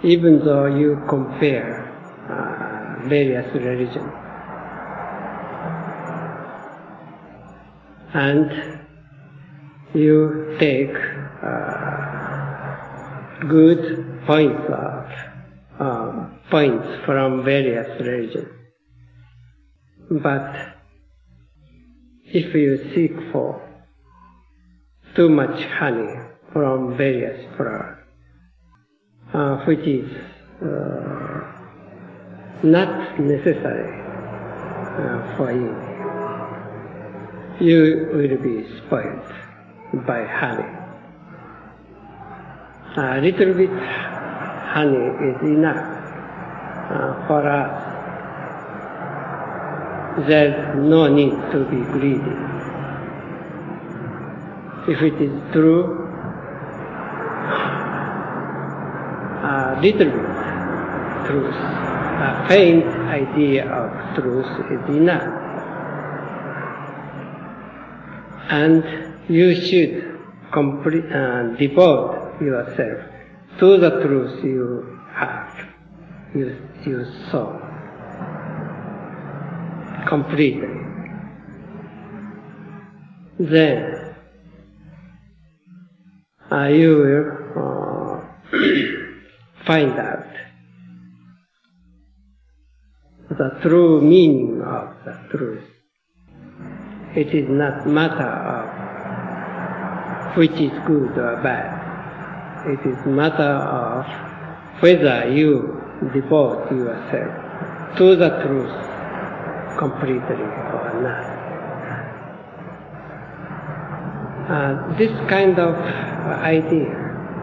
even though you compare various religions. And you take good points from various religions. But if you seek for too much honey from various flowers, which is not necessary for you, you will be spoiled by honey. A little bit honey is enough for us. There's no need to be greedy. If it is true, a little bit truth, a faint idea of truth is enough. And you should devote yourself to the truth you have, you saw completely. Then you will find out the true meaning of the truth. It is not matter of which is good or bad. It is matter of whether you devote yourself to the truth completely or not. This kind of idea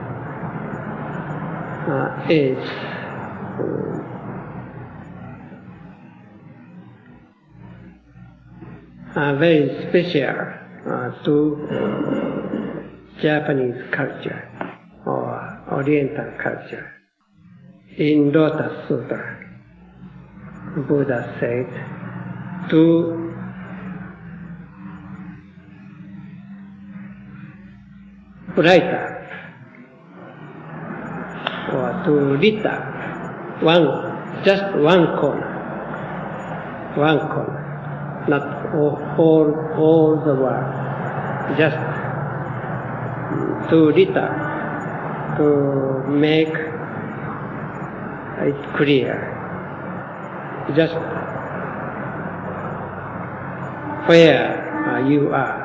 is very special to Japanese culture or Oriental culture. In Lotus Sutra, Buddha said to bright up or to lit up just one corner, not all the world, just to lit up, to make it clear, just where you are.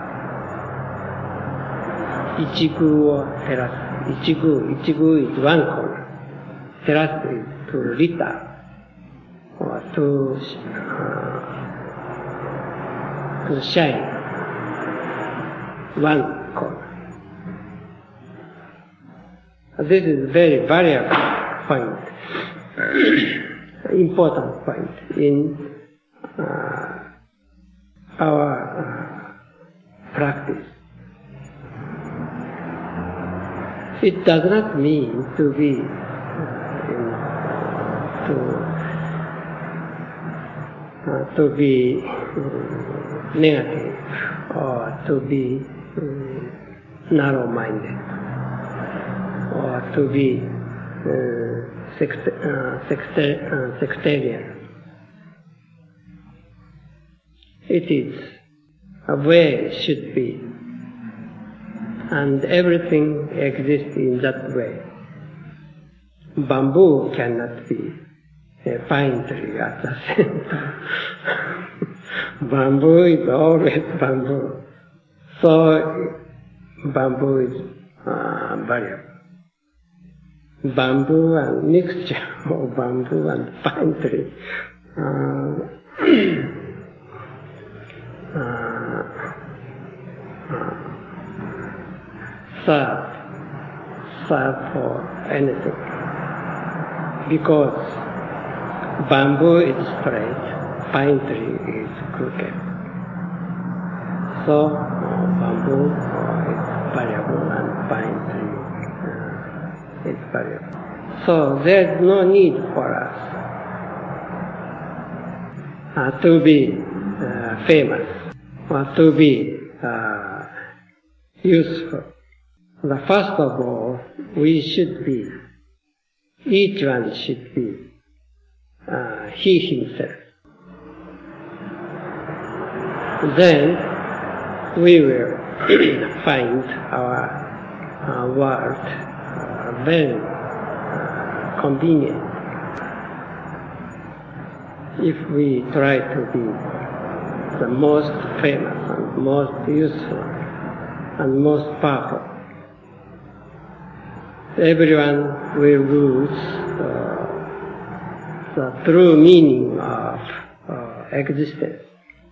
一宮を照らす。一宮 is one corner. 照らす is to lit up, or to shine one corner. This is very valuable point, important point in our practice. It does not mean to be negative or to be narrow-minded or to be sectarian. It is a way it should be, and everything exists in that way. Bamboo cannot be a pine tree at the center. Bamboo is always bamboo. So bamboo is variable. Bamboo and mixture of bamboo and pine tree serve for anything. Because bamboo is straight, pine tree is crooked. So bamboo is variable and pine tree is variable. So there's no need for us to be famous or to be useful. First of all, we should be each one should be he himself. Then we will find our world very convenient. If we try to be the most famous and most useful and most powerful, everyone will lose the true meaning of existence.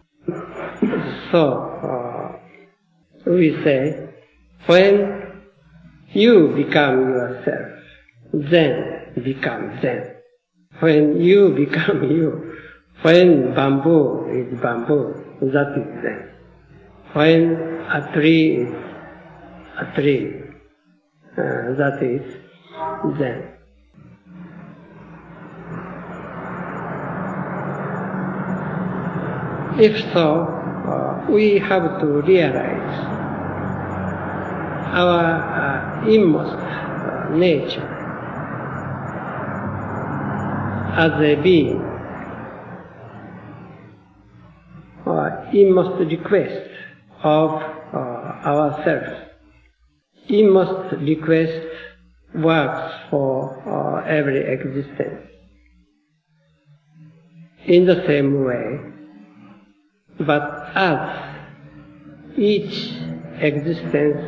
So we say, when you become yourself, Zen become Zen. When you become you, when bamboo is bamboo, that is Zen. When a tree is a tree, that is Zen. If so, we have to realize our inmost nature as a being, or inmost request of ourselves. Inmost request works for every existence. In the same way, but as each existence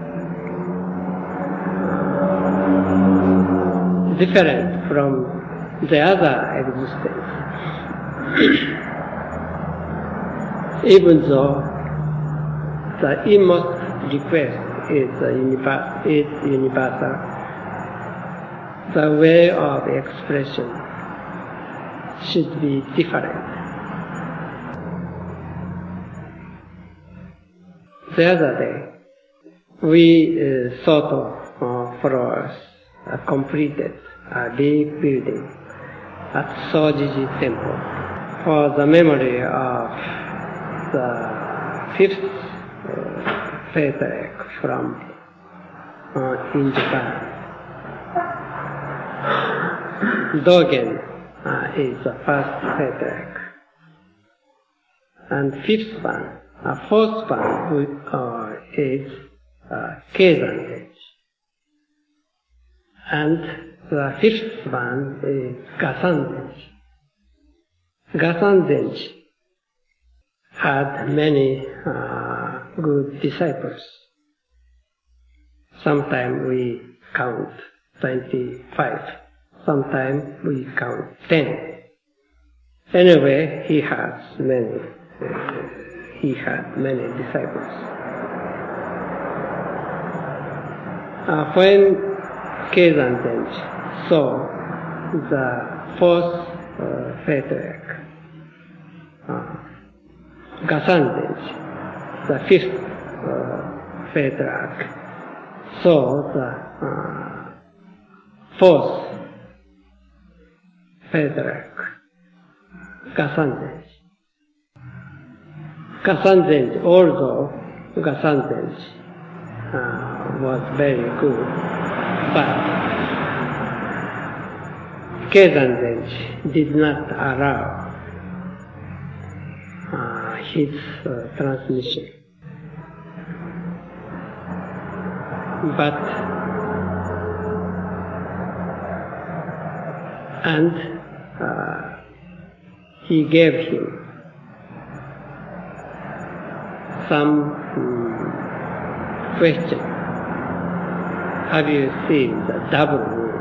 different from the other existence, even though the inmost request is universal, the way of expression should be different. The other day, we sort of followers completed a rebuilding at Sojiji Temple for the memory of the fifth patriarch from in Japan. Dogen is the first patriarch, and fourth one is Keizan Denshi, and the fifth one is Gasan Denshi. Gasan Denshi had many good disciples. Sometimes we count 25, sometimes we count 10. Anyway, he had many disciples. When Keizan Denshi saw the fourth patriarch, Gasan Denshi, the fifth patriarch, saw the fourth patriarch, Gasan Denshi. Gasan Denshi, although Gasan Denshi was very good, but Keizan Denshi did not allow his transmission. And he gave him some question. Have you seen the double rule?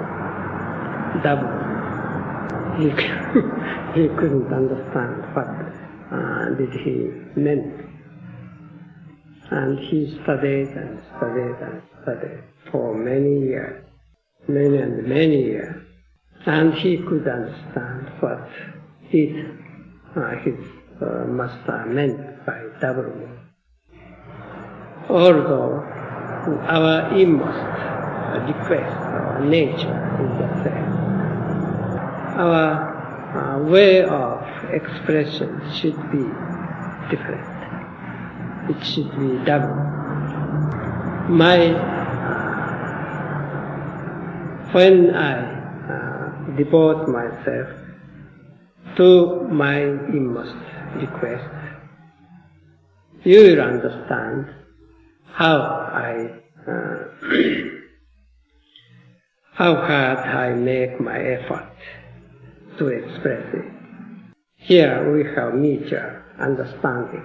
He couldn't understand what did he meant. And he studied and studied and studied for many years, many years. And he could understand what his master meant by double rule. Although our inmost request, our nature is the same, our way of expression should be different. It should be double. When I devote myself to my inmost request, you will understand how hard I make my effort to express it. Here we have mutual understanding.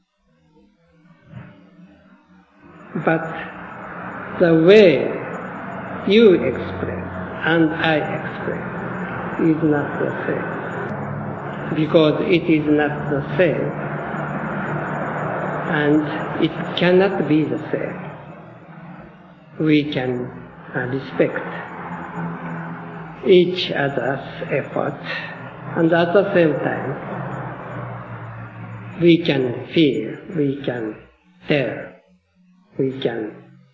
But the way you express and I express is not the same. Because it is not the same, and it cannot be the same. We can respect each other's effort, and at the same time, we can feel, we can tell, we can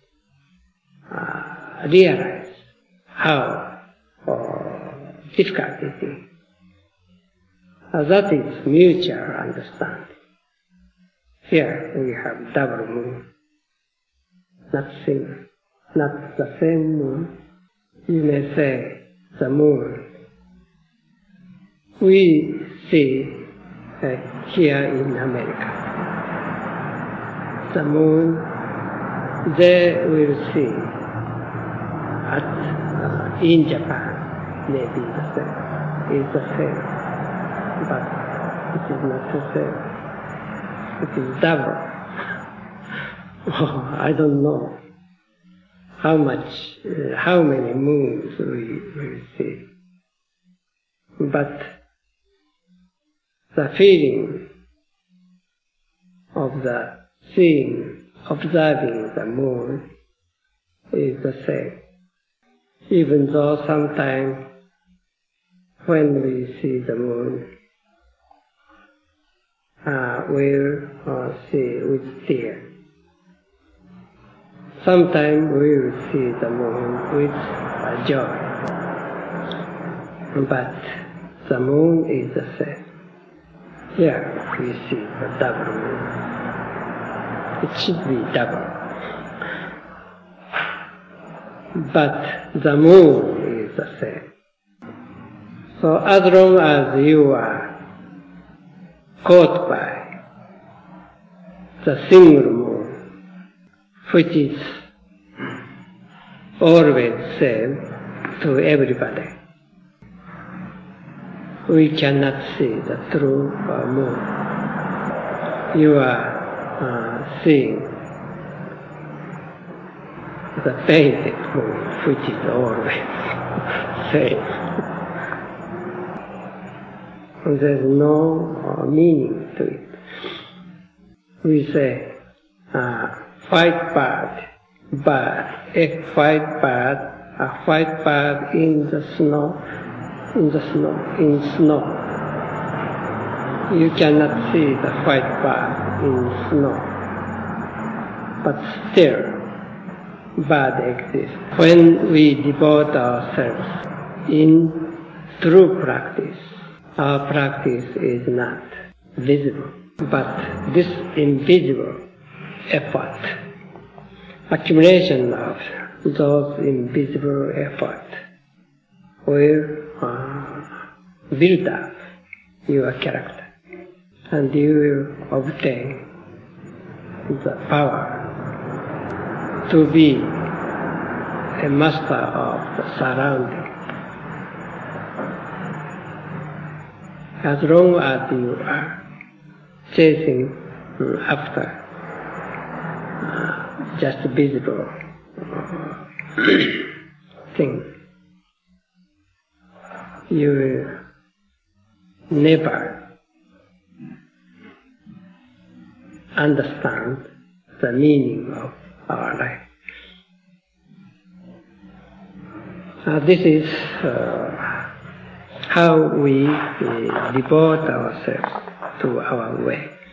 realize how difficult it is. That is mutual understanding. Here we have double moon, not the same moon. You may say the moon we see here in America. The moon they will see in Japan, maybe the same. It's the same, but it is not the same. It is double. I don't know how many moons we will see. But the feeling of the observing the moon is the same. Even though sometimes when we see the moon, we'll see with tears. Sometimes we will see the moon with joy. But the moon is the same. Here we see the double moon. It should be double. But the moon is the same. So as long as you are caught by the single moon, which is always same to everybody, we cannot see the true moon. You are seeing the painted moon, which is always same. There's no meaning to it. We say white bird, a white bird in snow. You cannot see the white bird in snow, but still, bird exists. When we devote ourselves in true practice, our practice is not visible, but this invisible effort, accumulation of those invisible efforts will build up your character, and you will obtain the power to be a master of the surrounding. As long as you are chasing after just visible things, you will never understand the meaning of our life. This is how we devote ourselves to our way.